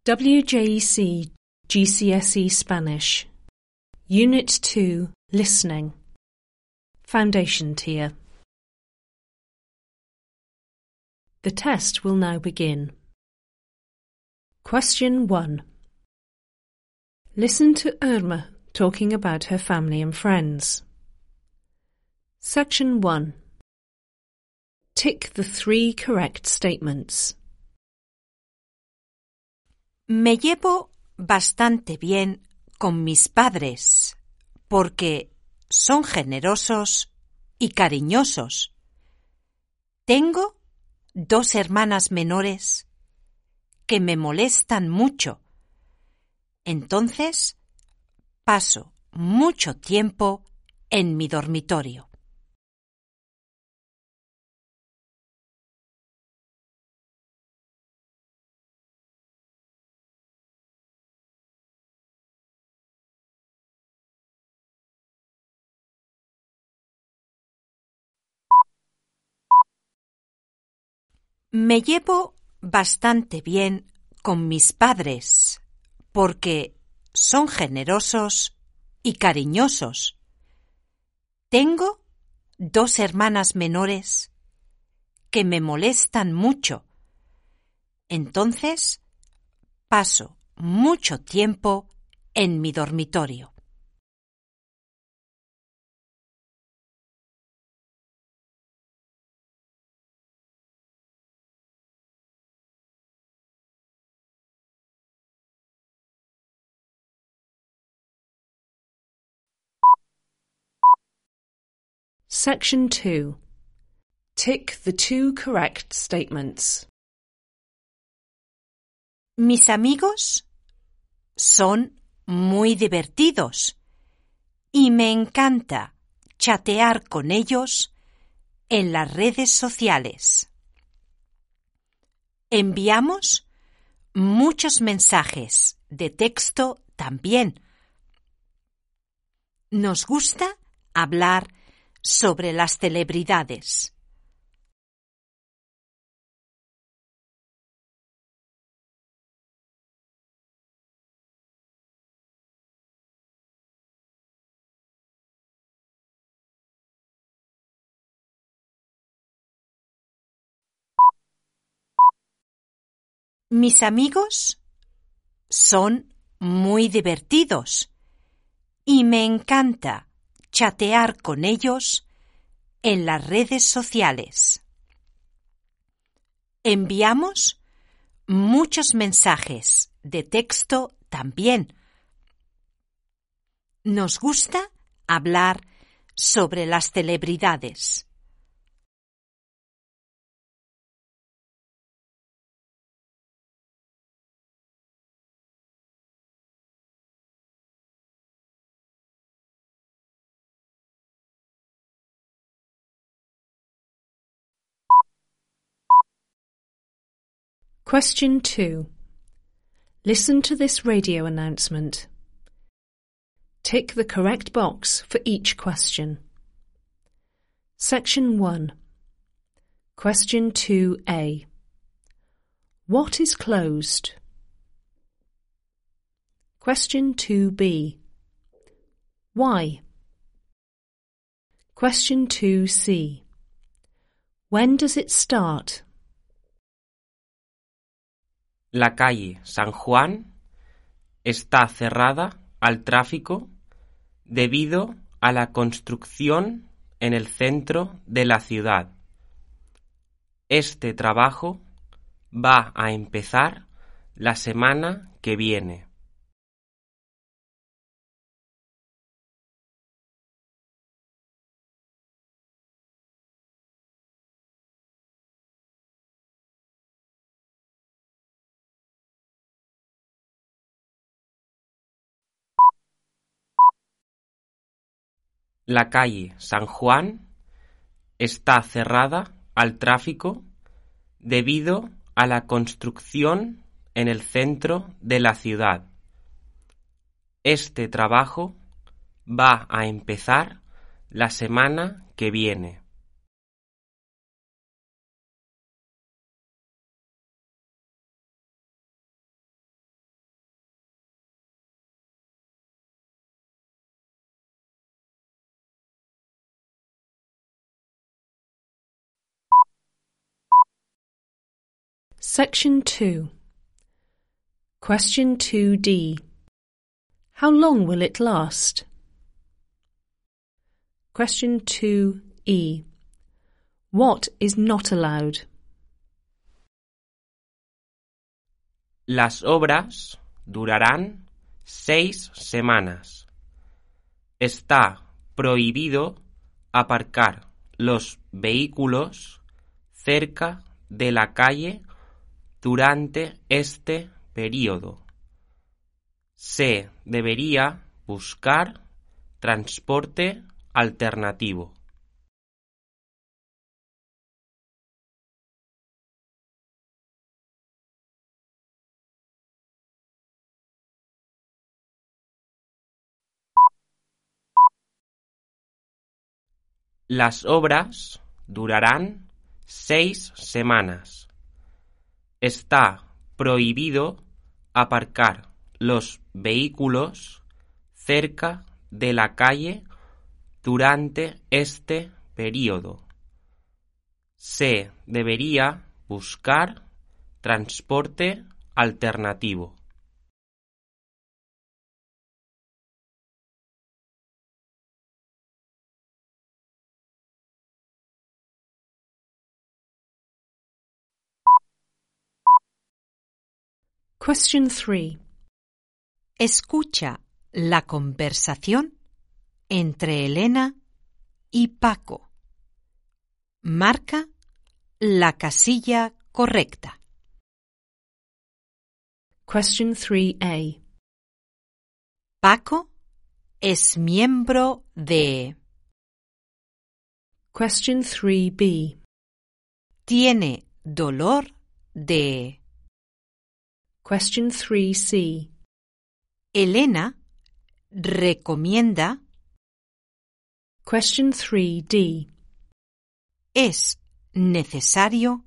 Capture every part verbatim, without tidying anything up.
W J E C G C S E Spanish Unit two Listening Foundation Tier. The test will now begin. Question one. Listen to Irma talking about her family and friends. Section one. Tick the three correct statements. Me llevo bastante bien con mis padres porque son generosos y cariñosos. Tengo dos hermanas menores que me molestan mucho. Entonces paso mucho tiempo en mi dormitorio. Me llevo bastante bien con mis padres porque son generosos y cariñosos. Tengo dos hermanas menores que me molestan mucho. Entonces paso mucho tiempo en mi dormitorio. Section two. Tick the two correct statements. Mis amigos son muy divertidos y me encanta chatear con ellos en las redes sociales. Enviamos muchos mensajes de texto también. Nos gusta hablar sobre las celebridades. Mis amigos son muy divertidos y me encanta chatear con ellos en las redes sociales. Enviamos muchos mensajes de texto también. Nos gusta hablar sobre las celebridades. Question two. Listen to this radio announcement. Tick the correct box for each question. Section one. Question two A. What is closed? Question two B. Why? Question two C. When does it start? La calle San Juan está cerrada al tráfico debido a la construcción en el centro de la ciudad. Este trabajo va a empezar la semana que viene. La calle San Juan está cerrada al tráfico debido a la construcción en el centro de la ciudad. Este trabajo va a empezar la semana que viene. Section two. Question two D. How long will it last? Question two E. What is not allowed? Las obras durarán seis semanas. Está prohibido aparcar los vehículos cerca de la calle durante este período. Se debería buscar transporte alternativo. Las obras durarán seis semanas. Está prohibido aparcar los vehículos cerca de la calle durante este período. Se debería buscar transporte alternativo. Question three. Escucha la conversación entre Elena y Paco. Marca la casilla correcta. Question three A. Paco es miembro de... Question three B. Tiene dolor de... Question three C. Elena recomienda... Question three D. Es necesario...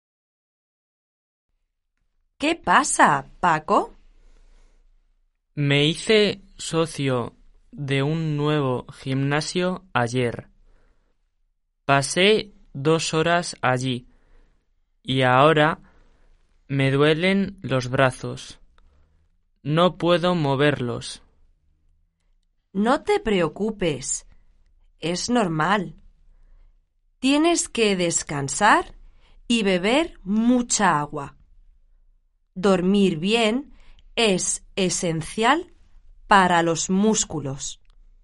¿Qué pasa, Paco? Me hice socio de un nuevo gimnasio ayer. Pasé dos horas allí y ahora me duelen los brazos. No puedo moverlos. No te preocupes, es normal. Tienes que descansar y beber mucha agua. Dormir bien es esencial para los músculos.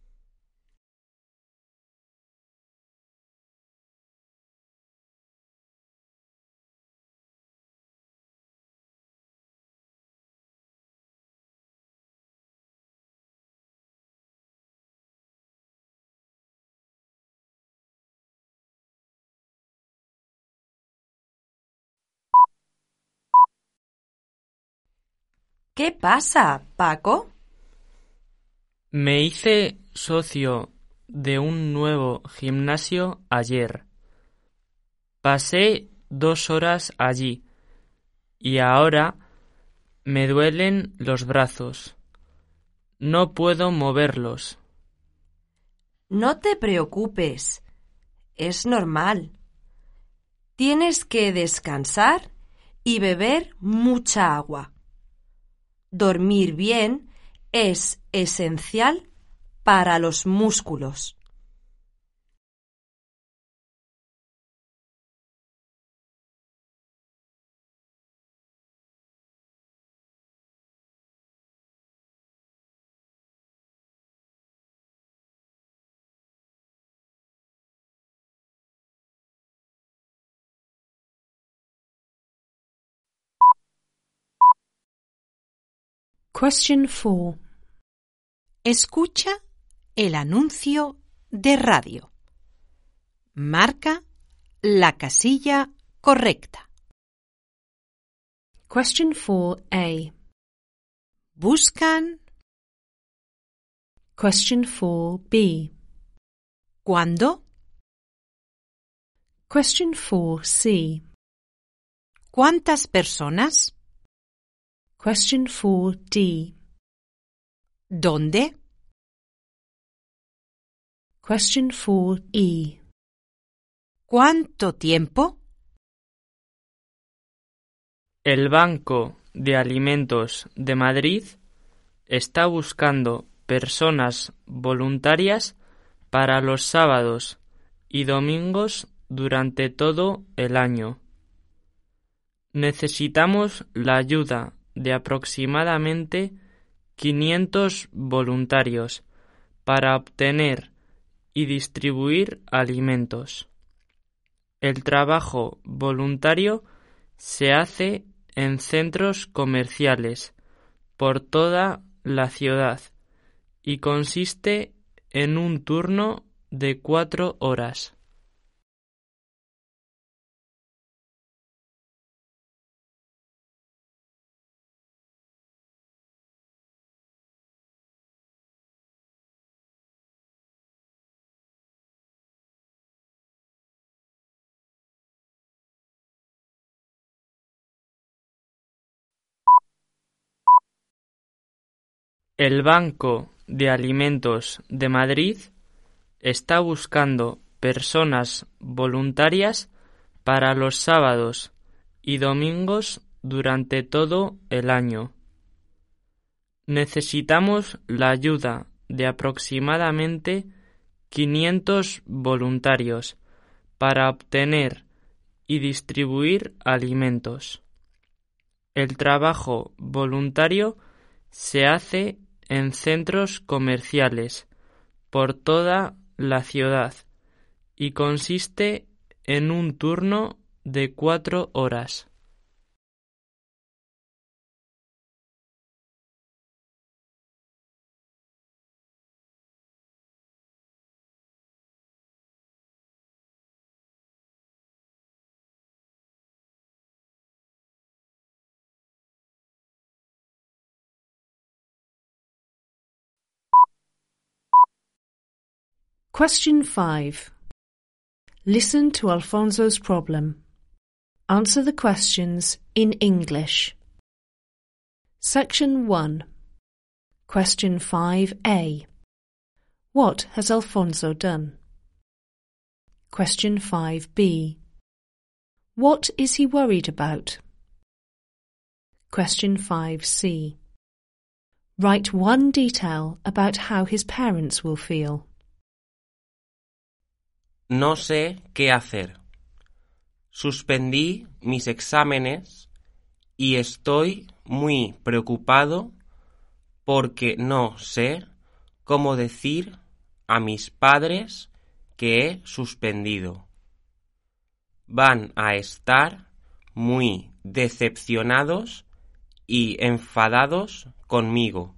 ¿Qué pasa, Paco? Me hice socio de un nuevo gimnasio ayer. Pasé dos horas allí y ahora me duelen los brazos. No puedo moverlos. No te preocupes, es normal. Tienes que descansar y beber mucha agua. Dormir bien es esencial para los músculos. Question four. Escucha el anuncio de radio. Marca la casilla correcta. Question four A. Buscan Question four B. cuándo, Question four C. cuántas personas, Question four D. dónde, Question four E. cuánto tiempo, El Banco de Alimentos de Madrid está buscando personas voluntarias para los sábados y domingos durante todo el año. Necesitamos la ayuda de aproximadamente quinientos voluntarios para obtener y distribuir alimentos. El trabajo voluntario se hace en centros comerciales por toda la ciudad y consiste en un turno de cuatro horas. El Banco de Alimentos de Madrid está buscando personas voluntarias para los sábados y domingos durante todo el año. Necesitamos la ayuda de aproximadamente quinientos voluntarios para obtener y distribuir alimentos. El trabajo voluntario se hace en centros comerciales por toda la ciudad y consiste en un turno de cuatro horas. Question five. Listen to Alfonso's problem. Answer the questions in English. Section one. Question five A. What has Alfonso done? Question five B. What is he worried about? Question five C. Write one detail about how his parents will feel. No sé qué hacer. Suspendí mis exámenes y estoy muy preocupado porque no sé cómo decir a mis padres que he suspendido. Van a estar muy decepcionados y enfadados conmigo.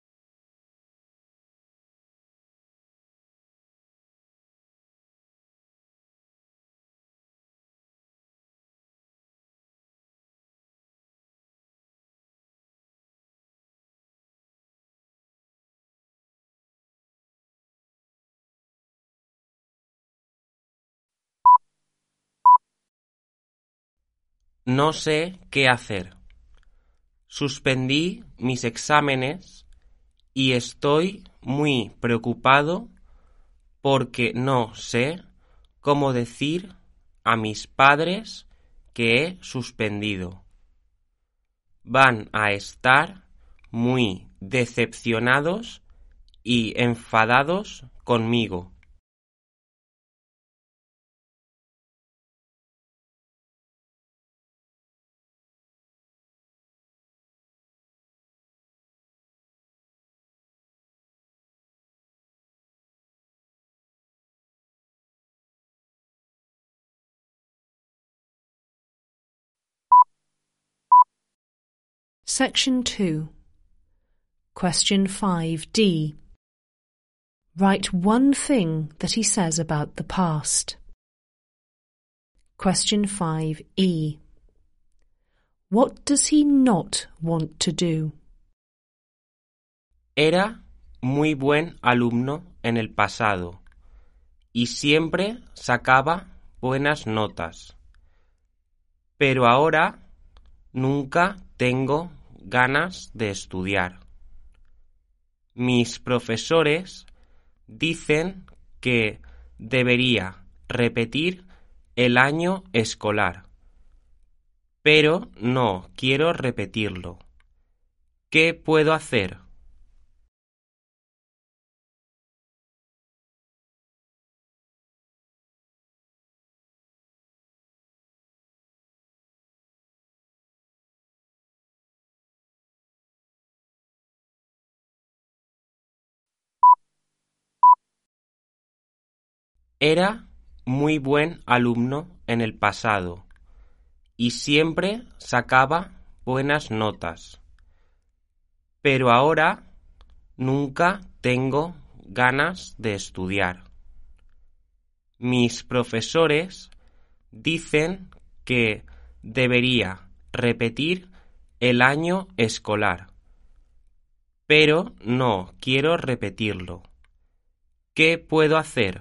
No sé qué hacer. Suspendí mis exámenes y estoy muy preocupado porque no sé cómo decir a mis padres que he suspendido. Van a estar muy decepcionados y enfadados conmigo. Section two. Question five D. Write one thing that he says about the past. Question five E. What does he not want to do? Era muy buen alumno en el pasado y siempre sacaba buenas notas. Pero ahora nunca tengo ganas de estudiar. Mis profesores dicen que debería repetir el año escolar, pero no quiero repetirlo. ¿Qué puedo hacer? Era muy buen alumno en el pasado y siempre sacaba buenas notas. Pero ahora nunca tengo ganas de estudiar. Mis profesores dicen que debería repetir el año escolar, pero no quiero repetirlo. ¿Qué puedo hacer?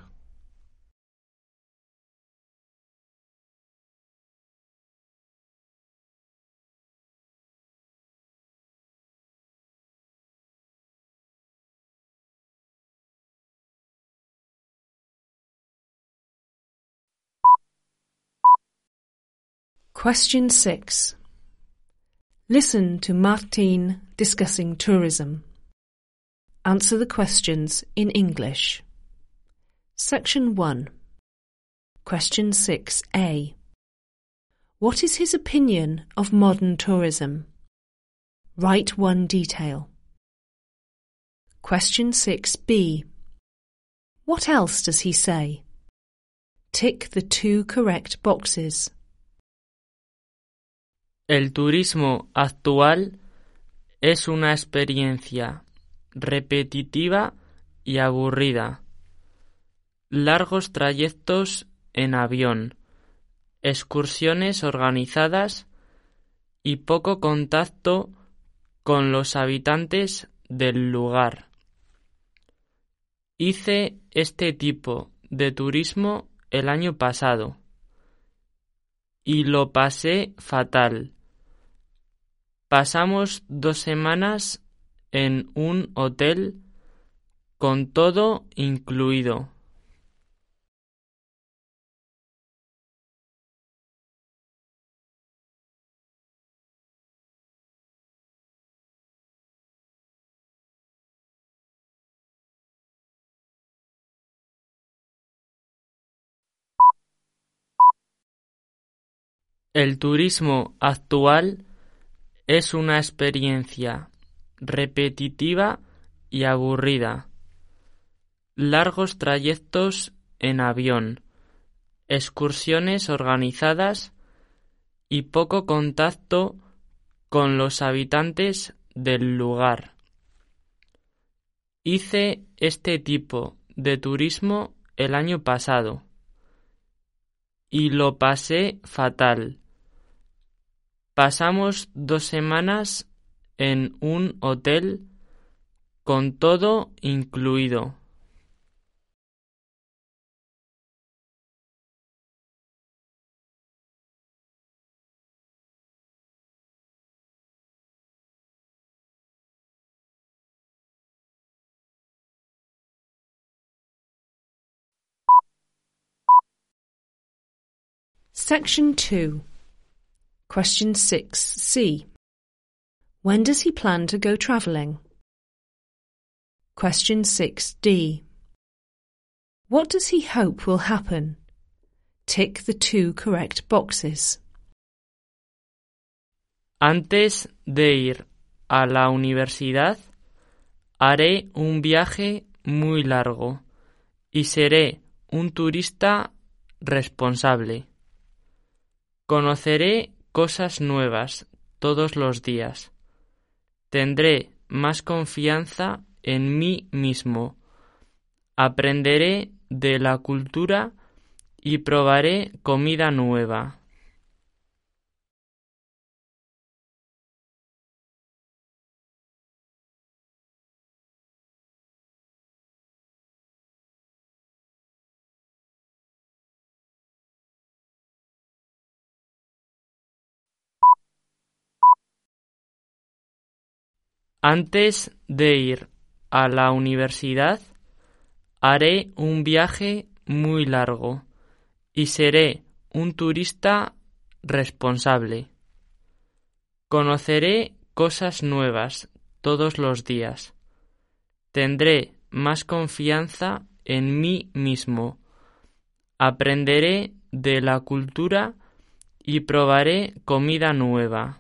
Question six. Listen to Martine discussing tourism. Answer the questions in English. Section one. Question six A. What is his opinion of modern tourism? Write one detail. Question six B. What else does he say? Tick the two correct boxes. El turismo actual es una experiencia repetitiva y aburrida. Largos trayectos en avión, excursiones organizadas y poco contacto con los habitantes del lugar. Hice este tipo de turismo el año pasado y lo pasé fatal. Pasamos dos semanas en un hotel con todo incluido. El turismo actual es una experiencia repetitiva y aburrida. Largos trayectos en avión, excursiones organizadas y poco contacto con los habitantes del lugar. Hice este tipo de turismo el año pasado y lo pasé fatal. Pasamos dos semanas en un hotel con todo incluido. Section two. Question six C. When does he plan to go travelling? Question six D. What does he hope will happen? Tick the two correct boxes. Antes de ir a la universidad, haré un viaje muy largo y seré un turista responsable. Conoceré cosas nuevas todos los días. Tendré más confianza en mí mismo. Aprenderé de la cultura y probaré comida nueva. Antes de ir a la universidad, haré un viaje muy largo y seré un turista responsable. Conoceré cosas nuevas todos los días. Tendré más confianza en mí mismo. Aprenderé de la cultura y probaré comida nueva.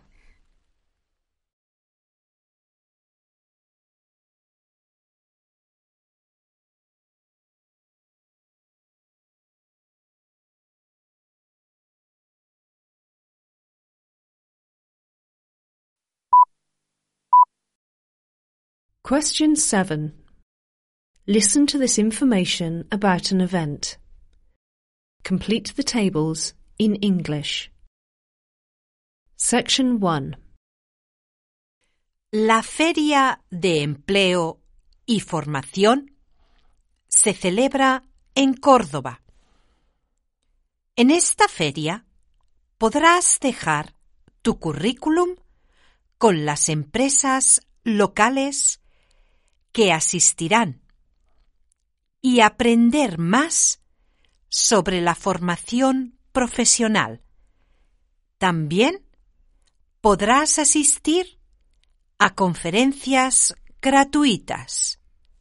Question seven. Listen to this information about an event. Complete the tables in English. Section one. La Feria de Empleo y Formación se celebra en Córdoba. En esta feria podrás dejar tu currículum con las empresas locales que asistirán y aprender más sobre la formación profesional. También podrás asistir a conferencias gratuitas.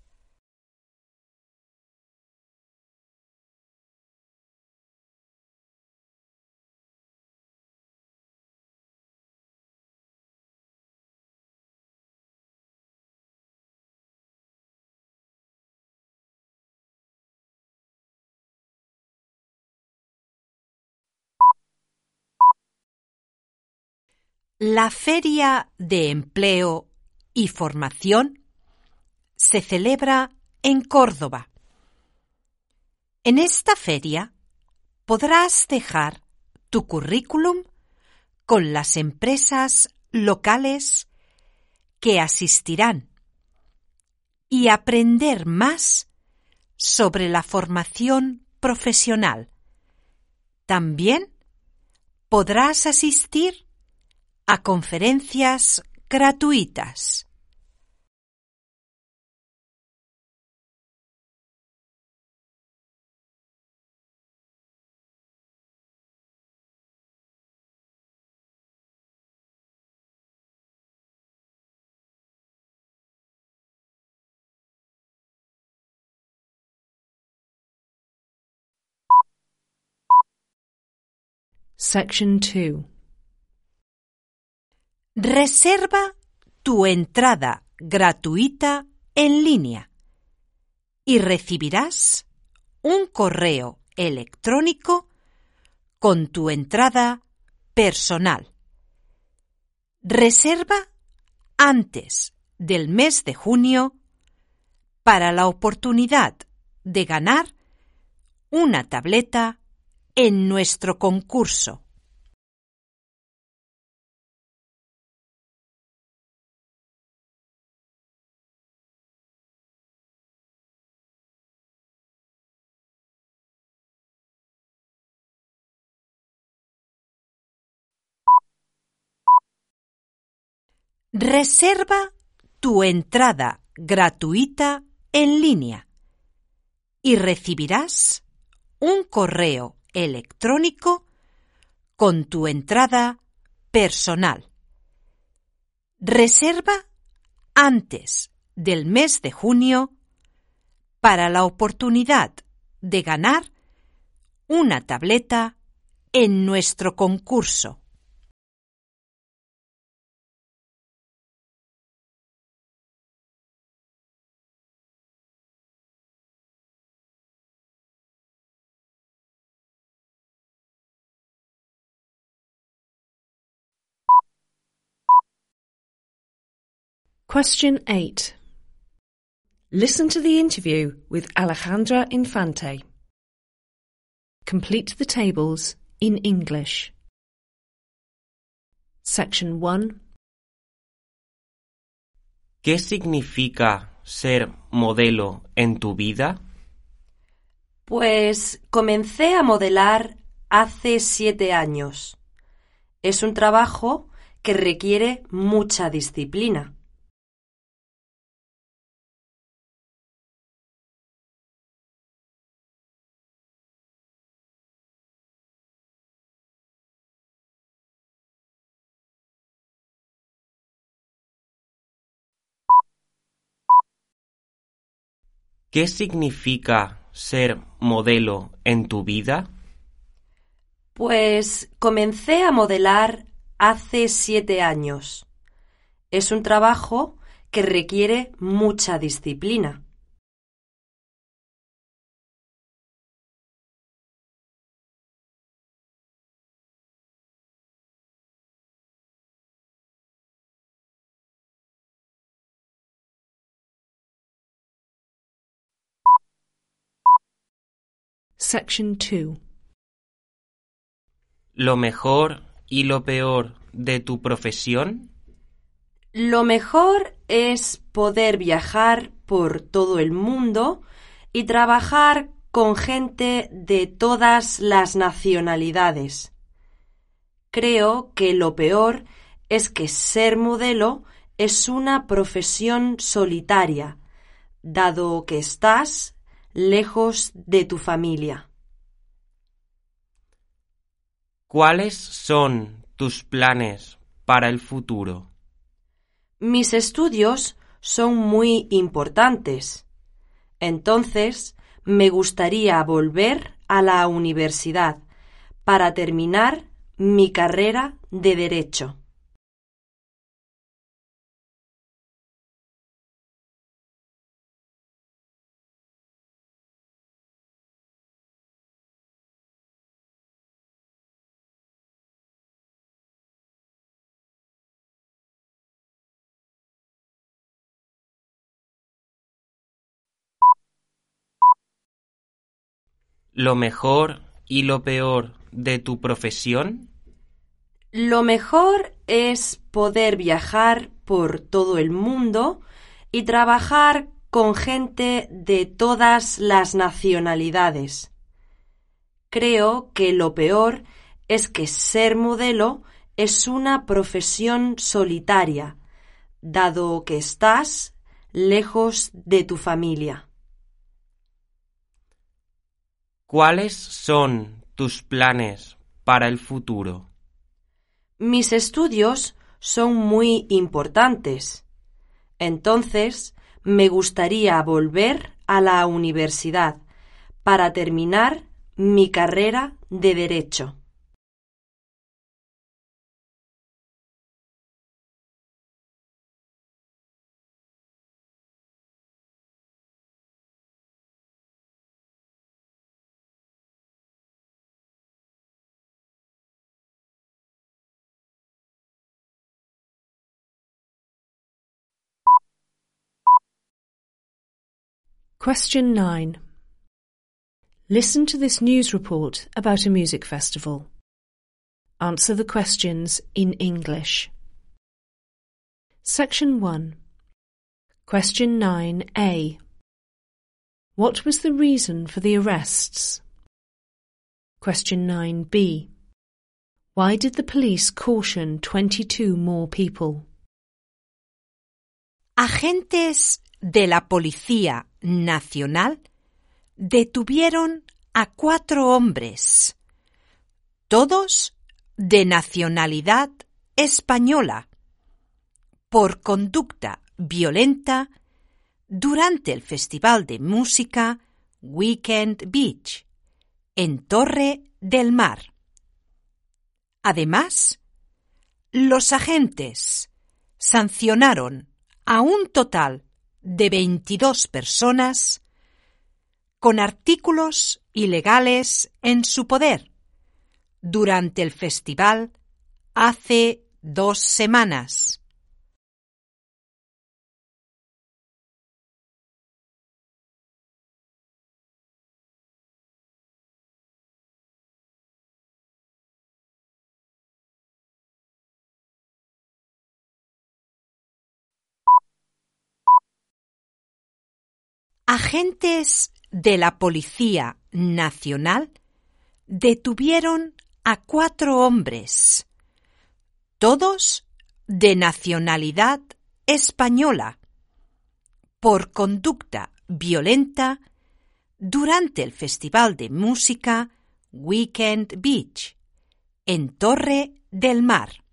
La Feria de Empleo y Formación se celebra en Córdoba. En esta feria podrás dejar tu currículum con las empresas locales que asistirán y aprender más sobre la formación profesional. También podrás asistir a conferencias gratuitas. Section two. Reserva tu entrada gratuita en línea y recibirás un correo electrónico con tu entrada personal. Reserva antes del mes de junio para la oportunidad de ganar una tableta en nuestro concurso. Reserva tu entrada gratuita en línea y recibirás un correo electrónico con tu entrada personal. Reserva antes del mes de junio para la oportunidad de ganar una tableta en nuestro concurso. Question eight. Listen to the interview with Alejandra Infante. Complete the tables in English. Section one. ¿Qué significa ser modelo en tu vida? Pues comencé a modelar hace siete años. Es un trabajo que requiere mucha disciplina. ¿Qué significa ser modelo en tu vida? Pues comencé a modelar hace siete años. Es un trabajo que requiere mucha disciplina. Section two. ¿Lo mejor y lo peor de tu profesión? Lo mejor es poder viajar por todo el mundo y trabajar con gente de todas las nacionalidades. Creo que lo peor es que ser modelo es una profesión solitaria, dado que estás lejos de tu familia. ¿Cuáles son tus planes para el futuro? Mis estudios son muy importantes. Entonces, me gustaría volver a la universidad para terminar mi carrera de Derecho. ¿Lo mejor y lo peor de tu profesión? Lo mejor es poder viajar por todo el mundo y trabajar con gente de todas las nacionalidades. Creo que lo peor es que ser modelo es una profesión solitaria, dado que estás lejos de tu familia. ¿Cuáles son tus planes para el futuro? Mis estudios son muy importantes. Entonces, me gustaría volver a la universidad para terminar mi carrera de Derecho. Question nine. Listen to this news report about a music festival. Answer the questions in English. Section one. Question nine A. What was the reason for the arrests? Question nine B. Why did the police caution twenty-two more people? Agentes de la Policía Nacional detuvieron a cuatro hombres, todos de nacionalidad española, por conducta violenta durante el Festival de Música Weekend Beach, en Torre del Mar. Además, los agentes sancionaron a un total de veintidós personas con artículos ilegales en su poder durante el festival hace dos semanas. Agentes de la Policía Nacional detuvieron a cuatro hombres, todos de nacionalidad española, por conducta violenta durante el Festival de Música Weekend Beach, en Torre del Mar.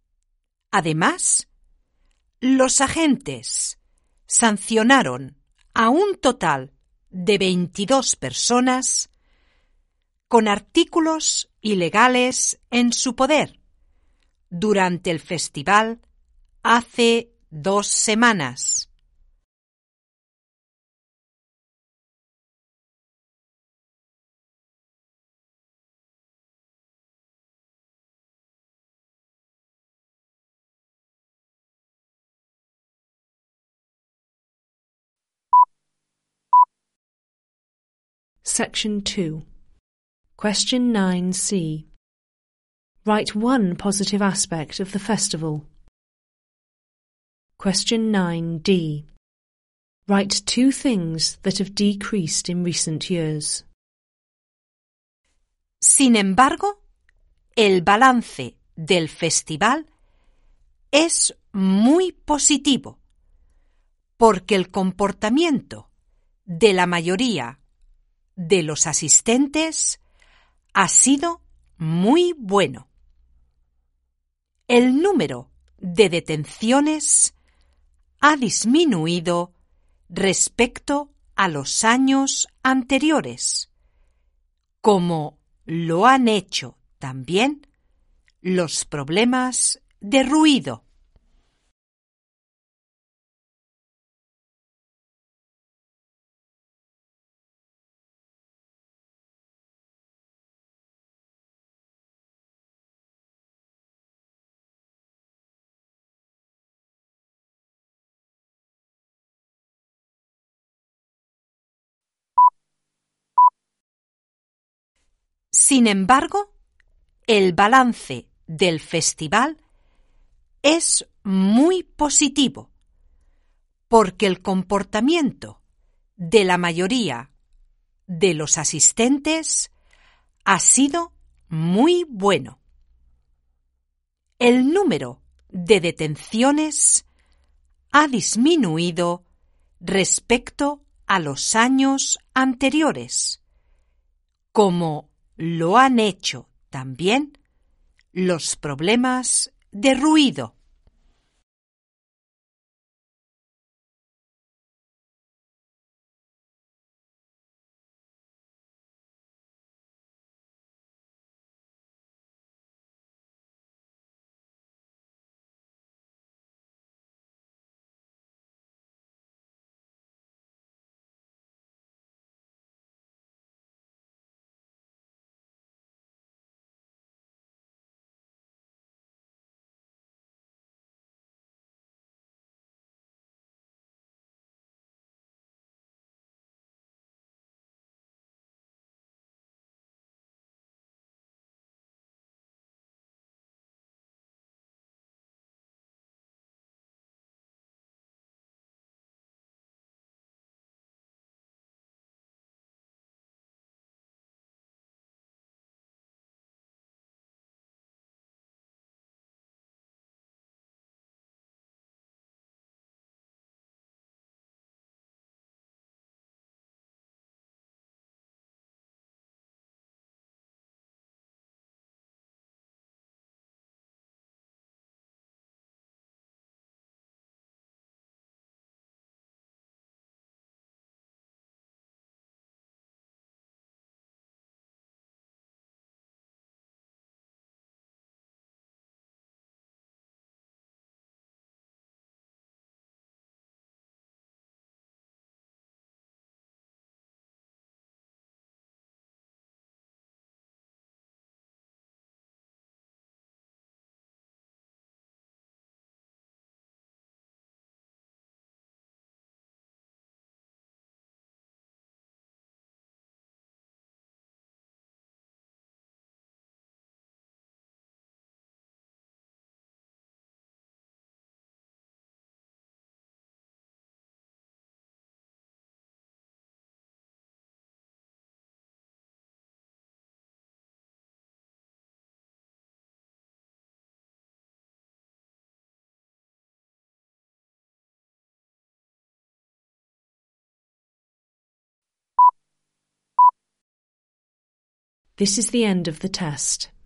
Además, los agentes sancionaron a un total de veintidós personas con artículos ilegales en su poder durante el festival hace dos semanas. Section two. Question nine C. Write one positive aspect of the festival. Question nine D. Write two things that have decreased in recent years. Sin embargo, el balance del festival es muy positivo porque el comportamiento de la mayoría de los asistentes ha sido muy bueno. El número de detenciones ha disminuido respecto a los años anteriores, como lo han hecho también los problemas de ruido. Sin embargo, el balance del festival es muy positivo porque el comportamiento de la mayoría de los asistentes ha sido muy bueno. El número de detenciones ha disminuido respecto a los años anteriores, como lo han hecho también los problemas de ruido. This is the end of the test.